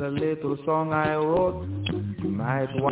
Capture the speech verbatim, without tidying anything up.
a little song I wrote. You might want